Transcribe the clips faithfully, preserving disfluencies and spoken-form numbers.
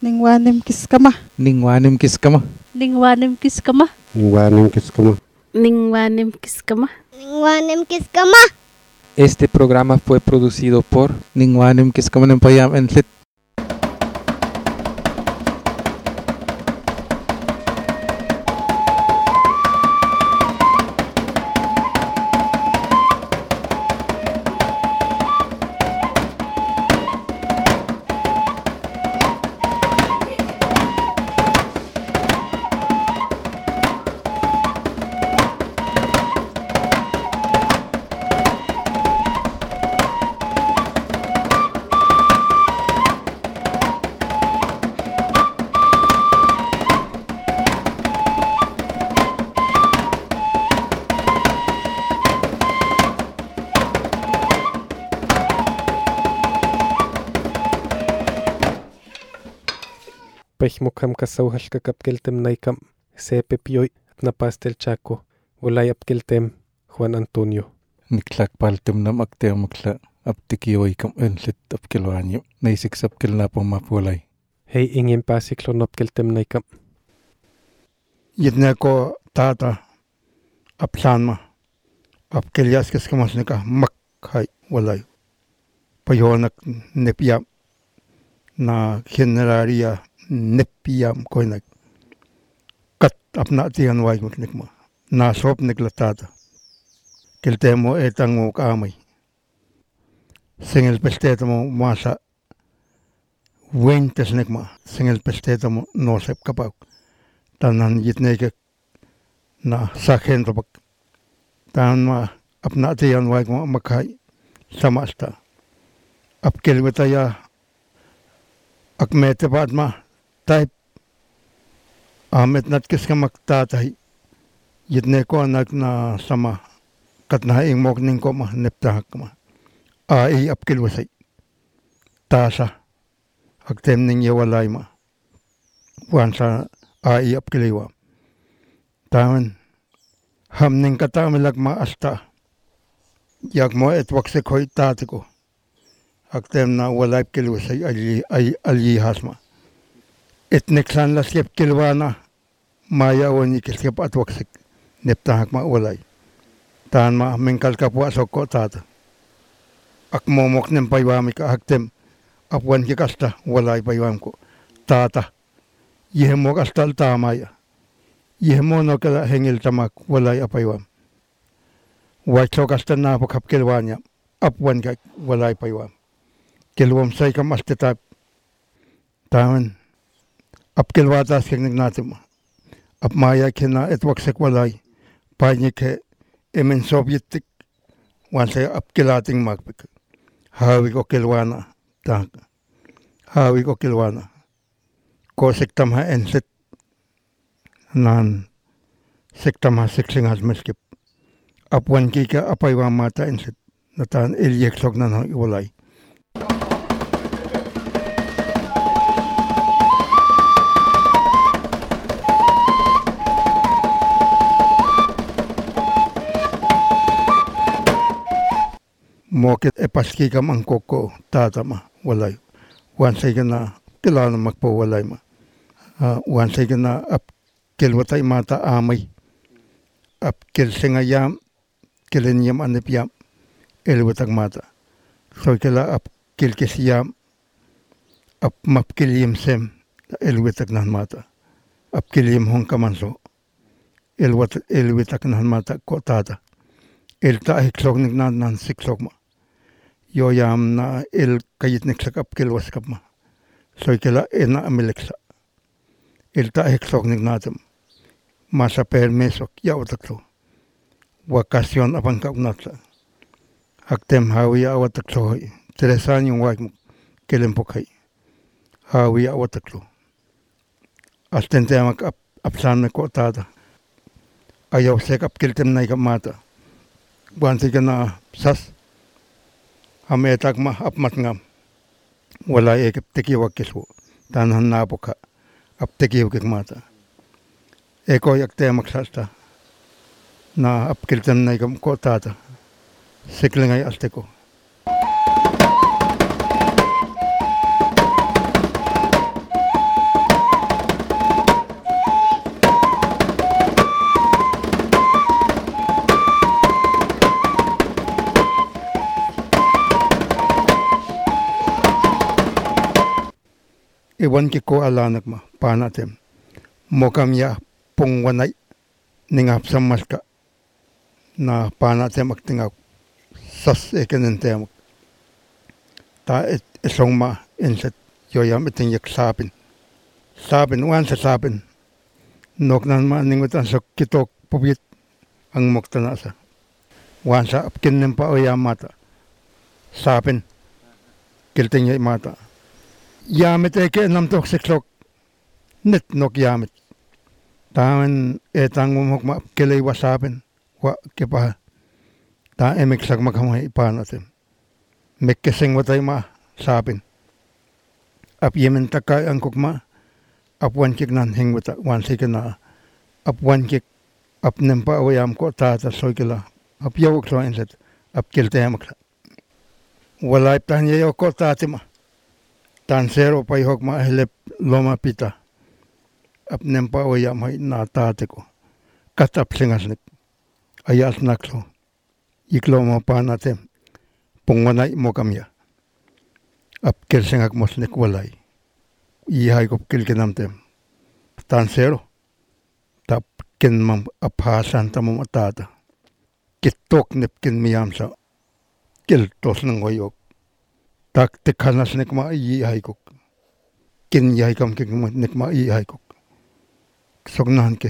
Ningwanim kiskama. Ningwanim kiskama. Ningwanim kiskama. Ningwanim kiskama. Ningwanim kiskama. Ningwanim kiskama. Este programa fue producido por Ningwanim Kiskama Nempayam Entlit. Pejmokam kasauhalka kapkeltem naikam sepe pioy na pastel chaco walay apkeltem Juan Antonio. Niklakpaltem nam akteamakla aptikioikam Entlit apkelwanyo. Naisik sapkelnapong mapulay. Hei ingen pasiklon apkeltem naikam. Yitneko tata aplanma apkelias keskamasnika makhai walay. Payonak nepia na generaria nepiyam koinak kat apna tiyan wai nikma na sop niklatata keltemo etango kamay singel pestetamo masa wentes nikma singel pestetamo no sep kapak tanan yitneke na sakento bak tan ma apna tiyan wai makai samasta apkelwetaya akmete padma type Ahmet nat kiskamak tatay yitne ko anak na sama katna ing mokning ko ma neptahak ma ai apkilwasay tasa agtem ning yawalay ma wansa ai apkiliwa taman hamning katamilag ma asta yak mo etwakse koy tatiko agtem na walay apkilwasay ali ay ali hasma etneksan la siap kilwana maya woni kiskap atwaksik neptahak ma walay tan ma mengkal kapwa sokko tata akmomok nem paywami ka haktem apwan ki kasta walay paywam ko tata yehmo kastal tamaya yehmo no kala hengil tamak walay apaywam wacho kasta na pakap kilwanya apwan ka walay paywam kilwam say kam astetap taman apkelwatas keng natim ap maya kena etwaksek walay panye ke emen sovyetik wanse apkelating magpik hawi ko kelwana tak hawi ko kelwana ko sektam ha Entlit nan sektam ha seksing has meskip apwan kika apaywa mata Entlit natan ilyek sok nan walay. Mokit epaski kam ang koko tata ma walay wansay ka na kilala magpo walay ma uh, wansay ka na ap kilwatay mata amay ap kilsingayam kilinyam anipyam ilwatag mata so kila ap kilkisiyam ap mapkilim sem ilwatag nan mata ap kilim hong kamanso ilwat ilwatag nan mata ko tata ilta hiksog nignan nan siksog ma yo yam na el kayit niksak apkel waskap ma soy kela ena amileksa el ta heksok nignatem masa permesok ya utaklo wakasyon apan kaunatla aktem hawi awataklo tres años wak kelempokay hawi awataklo astente amak ap apsan ko tata ayaw sek apkeltem nay kamata wansi kana sas ametak ma apmat ngam wala ekip tekiwag kisu tanhan napoka ap tekiwag mata eko yakte maksasta na apkiltem na ikam ko tata siklingay asteko iwan ki ko alanak ma panatem mokam ya pungwanay ningap samaska na panatem aktingak sas ekenentem ta et isong ma inset yoyam iting yak sapin sapin wan sa sapin nok nan ma ningutan sa kitok pubit ang moktanasa wan sa apkin nem pa oyam mata sapin kilting yay mata yamit eke nam tok siklok net nok yamit taman etang umok ma kelay wasapin wa kipa ta emik sak makamay panatem mekkeseng watay ma sapin ap yemen takay ang kukma ap wan kik nan hing wata wan sika na ap wan kik ap nempa awayam ko tata soy kila ap yawak so inset ap kiltayamak la walay tan yayo ko tatima tan sero pay hok ma helep loma pita ap nempa awayam hay na tate ko katap singasnik ayas naklo iklo ma panatem pungwanay mo kamya ap kelsengak mosnik walay ihay kop kilkinamtem tan sero tap kin mam aphasan tamam atata kitok nip kin miyam sa kiltos ng wayok tak tikhanas nik ma ihay kok kin ihay kam kin nik ma ihay kok sognahan ke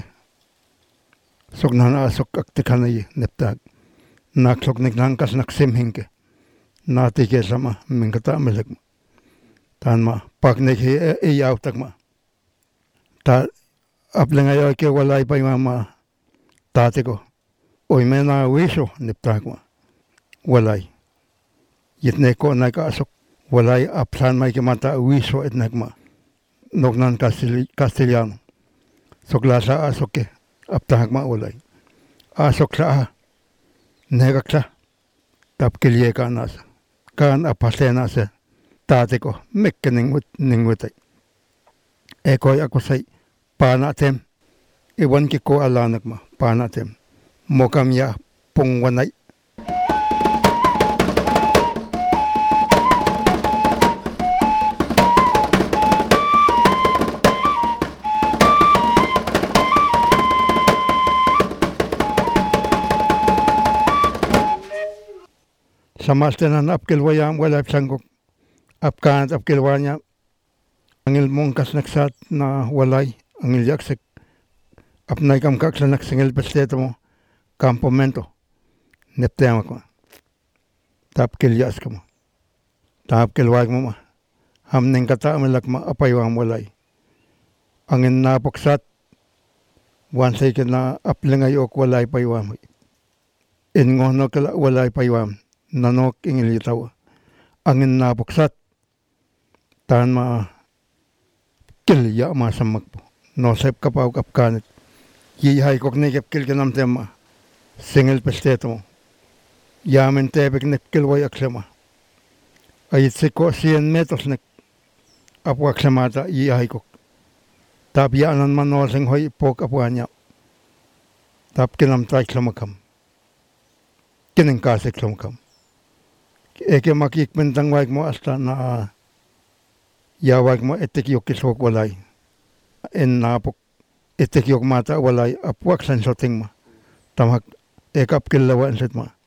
sognahan asok ak tikhanay niptag naksok nik nangkas naksimhing ke nati ke sama mingkata melek tan ma pak nek he e yaw tak ma ta aplengayo ke walay pa mama tate ko oy mena wiso niptak ma walay yitne ko na ka asok walay apsan may kimata wiso et nagma nognan Castellano soklasa asok ke aptahak ma walay asok sa negaksa tap kilye ka nasa kan apasena se tate ko mekke ningut ningutay ekoy ako say panatem iwan ki ko alanak ma panatem mokam ya pungwanay samastenan apkilwayam wala psangkok apkanat apkilwanya angil mongkas naksat na walay angil yaksek apnay kam kaksa naksingil pesteto mo campamento neptema ko tapkil yas ko mo tapkil wag mo ma hamning kata amalak ma apaywang walay angin napoksat wansay ka na aplingay ok walay paywam ingono kala walay paywam nanok ingil itaw angin napoksat tan ma kilya ma samak po no sep kapaw kapkanit yihay kok nikip kil kanam tema singil pesteto mo yamin tebek nek kilway aksama ayit siko cien metros nek apu aksamata yihay kok tap yanan man no sing hoy pok apuanya tap kinam tay klamakam kining kasik klamakam eke makik mentang waik mo hasta na ya waik mo etek yok kisok walay en napok etek yok mata walay apuak san soting ma tamak ekap kilawan set ma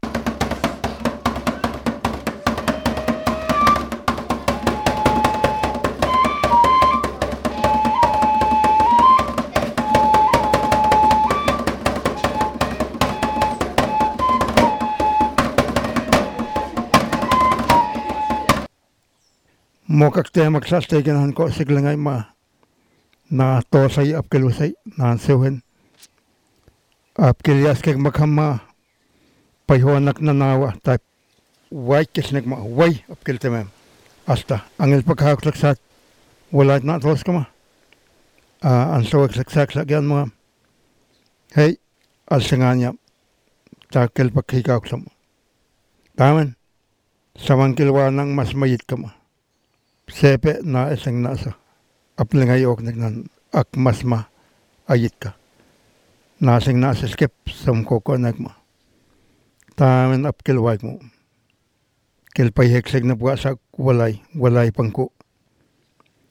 mokak te magsastegen ko siglangay ma na tosay apkelusay na sewhen apkelias kek makama payhonak na nawa type white kisnek ma way apkeltemem hasta angel paghaklaksat wala na tos kama ah an so saksak sagyan mo hey al singanya takel paghikaw sam taman samangkilwa nang mas mayit kama sepe na isang nasa aplingay ok nagnan ak masma ayit ka nasing nasa skip sam koko nagma tamen apkilwag mo kilpay hekseg na buwa sa walay walay pangko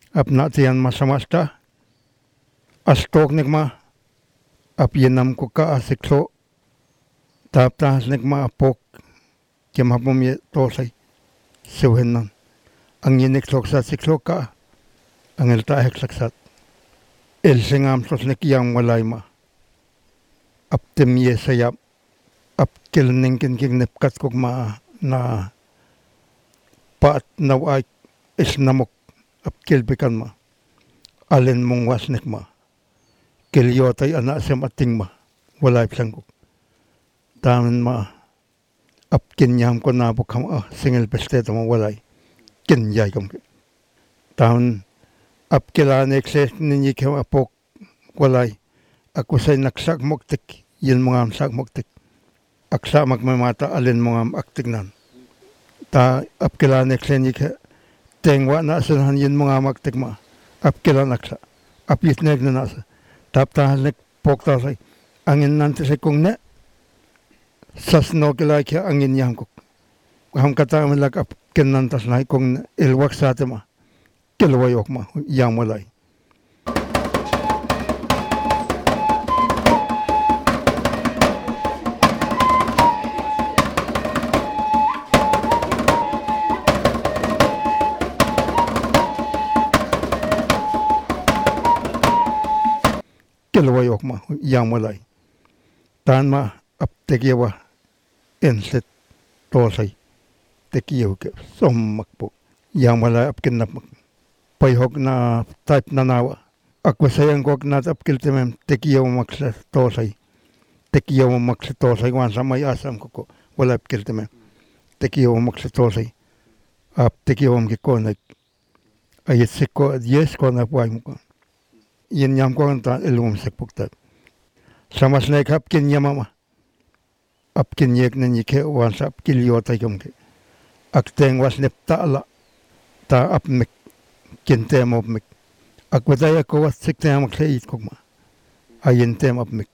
apna tiyan masamasta astok nigma apyenam ko ka asikso taptas nigma apok kemapum ye tosay siwenan ang yiniksok sa sikso ka ang elta heksaksat el singam sos nikyang walay ma aptem ye sayap ap kilningkin kignepkat kog ma na paat naway isnamok ap kilbikan ma alin mong wasnik ma kilyotay ana sem ating ma walay pisang kog taman ma ap kinyam ko na bukam ah singil pesteto ma walay kinyay kam taman ap kilanek ses ninyi kem apok walay ako say naksak moktik yin mga sak moktik aksa magmamata alin mga aktignan ta ap kilanek ses ninyi ke tengwa na sanahan yin mga maktik ma ap kilan aksa ap yitnek na nasa tap tahan nek pokta say angin nante say kong ne sasno kilay kya angin yam kok ham kata malak ap kinantas na kong ilwak sa tema kilwayok ma yang mulai kilwayok ma yang mulai tan ma ap tekiwa enset tosay tekiyo ke sommak po yang mulai ap kinap payhok na type na nawa ako sayang kog na ap kiltemem tekiyo maksa tosay tekiyo maksa tosay wan sa may asam ko ko wala ap kiltemem tekiyo maksa tosay ap tekiyo mki konek ayet siko yes ko na puay mo ko yin yam ko ta ilum sekpukta samas nek ap kin yamama ap kin yek na nike wan sa ap kilyota yumke akteng was nepta ala ta ap mek kin tem op mik akwataya ko was sik tem ak leit kokma ayen tem op mik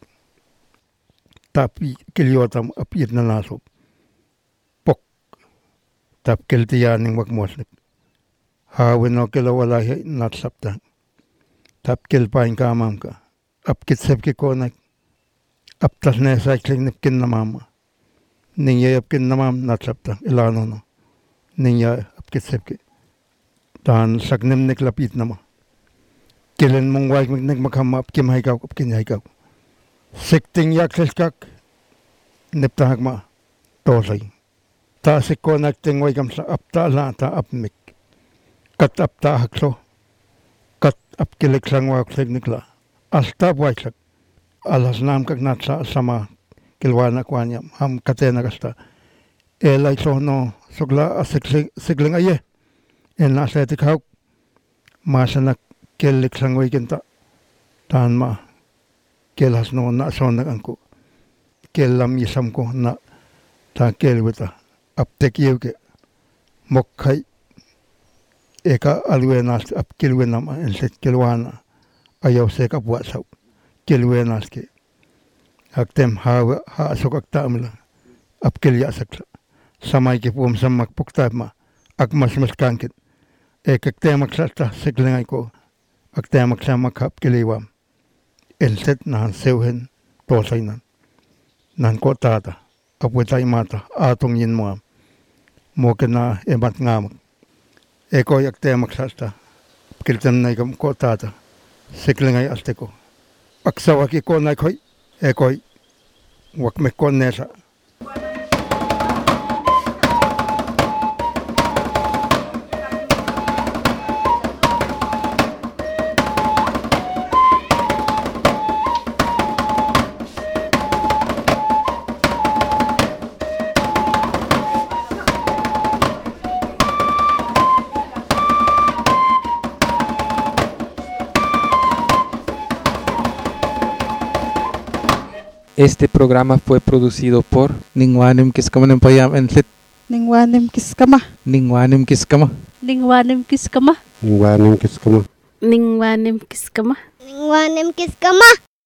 tap kilyotam ap yit na nasop pok tap kiltiyaning wak moslik hawin o kilawala nat sapta tap kilpain ka amam ka ap kitsep ki konak ap tas ne sa kling nipkin na mama ningya ap kin na mam nat sapta ilano no ningya ap kitsep ki dan saknem nek lapit nama kilen mong wag nek makama ap kim haikaw ap kin haikaw sekting yak seskak neptahak ma tosay ta sikko nak ting wag kam sa ap ta la ta ap mik kat ap ta hakso kat ap kilek sang wag sek nikla asta wag sak alas nam kak nat sa sama kilwana kwanya ham katena kasta elay so no sugla asik sigling aye en nasa tikhaw masanak kelik sangoy kinta tan ma kelas no na sonak angko kelam yisam ko na ta kelwita aptek yewke mokkhay eka alwenas ap kelwenam en set kelwana ayaw seka puasaw kelwenas ke aktem ha ha sokak tamla ap kelya sakla samay ke pum samak pukta ma akmas mas kankit ek temak sa siklingay ko ak temak sa makap kiliwam elset na sewhen tosay nan nan ko tata apwetay mata atong yin mo mo na emat ngamak eko yak temak sa kiltem na ikam ko tata siklingay aste ko aksawak iko na koy ekoy wak me kon nesa Este programa fue producido por Ningwanim Kiskama Payam and Lit Ningwanim Kiskama. Ningwanim Kiskama. Ningwanim Kiskama. Ningwanim kiskama. Ningwanim Kiskama. Ningwanim kiskama.